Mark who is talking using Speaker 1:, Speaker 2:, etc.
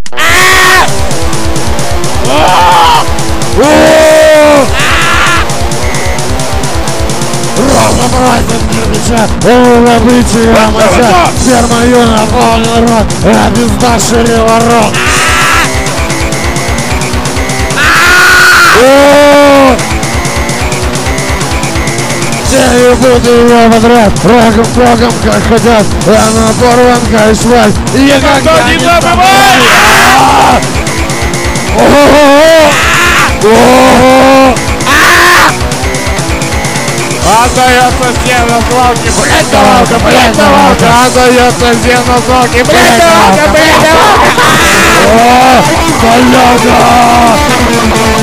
Speaker 1: Набытие моча, термою наполнен рот, а пизда шире ворот. Я буду его подряд, рогом-рогом, как хотят, а на порванка и шваль, никогда не забывай! Отдается всем на свалке, блядь, давалка, блядь, давалка. Отдается всем на свалке, блядь, давалка, блядь, давалка. О,